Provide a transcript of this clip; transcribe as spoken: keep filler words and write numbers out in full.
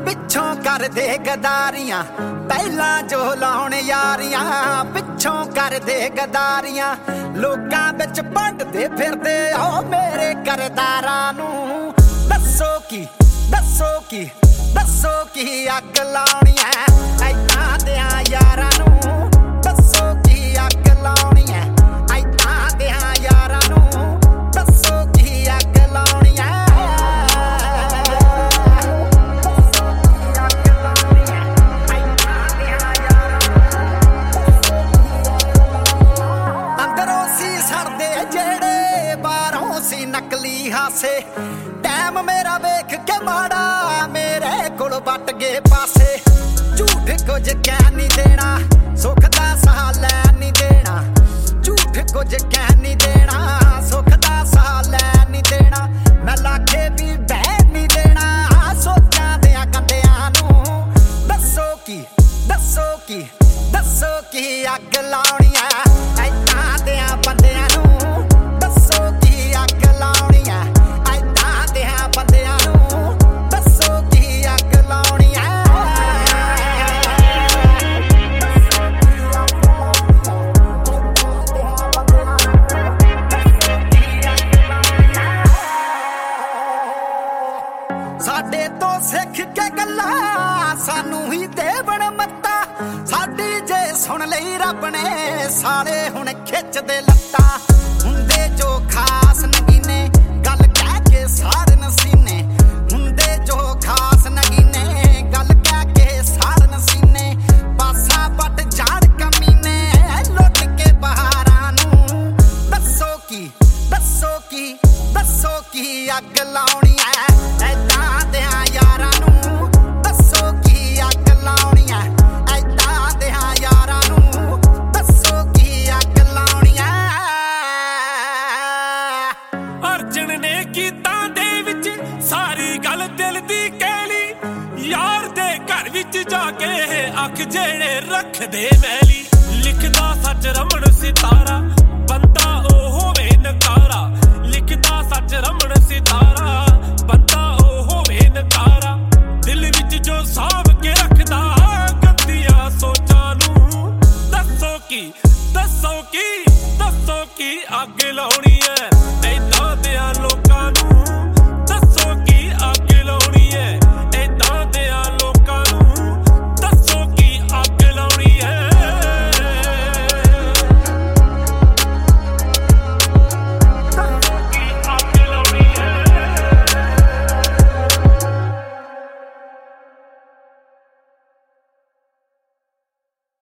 पिछों कर दे गदारियां पहला जो लाउण यारियां पिछों कर दे गदारियां लोकां विच वंडदे फिरदे ओ मेरे करदारां नूं दस्सो की दस्सो की दस्सो की अग लाउणी ऐ ऐतां देयां यारां नूं दस्सो की अग लाउणी ऐ ऐतां देयां यारां नूं दस्सो की अग लाउणी ऐ अंदरों सी सड़दे जेड़े बाहरों सी नकली हासे टैम मेरा वेख के माड़ा मेरे कोल बट गए पासे झूठ कुछ कह नहीं देना सुख दा साह लै नहीं देना झूठ कुछ कह नहीं देना सुख दा साह लै नहीं देना मैं लाखे भी बह नहीं देना सोचां दियां कंडियां नूं दस्सो की दस्सो की दस्सो की अग लाउणी ऐ ऐतां दियां बंदियां नूं दस्सो की अग लाउणी ऐ ऐतां दियां बंदियां नूं दस्सो की अग लाउणी ऐ साडे तो सिख के गल्लां सानू ही देवण मत्ता साडी जे सुन लई रब ने सारे हुण खिचदे लत्तां हुंदे जो खास नगीने गल कह के साड़न सीने हुंदे जो खास नगीने गल कह के साड़न सीने पासा पट जाड़ कमीने लुट के बहारां नूं दस्सो की दस्सो की दस्सो की अग लाउणी ऐ ऐतां देयां यारां नूं दस्सो की अग लाउणी ऐ ऐतां देयां यारां नूं दस्सो की अग लाउणी ऐ अर्जन ने गीतां दे विच सारी गल दिल दी कहली यार दे घर विच जाके अख जेड़े रखदे मैली लिखदा सच रमण सितारा बंदा ओ होवे नकारा लिखदा सच रमण सितारा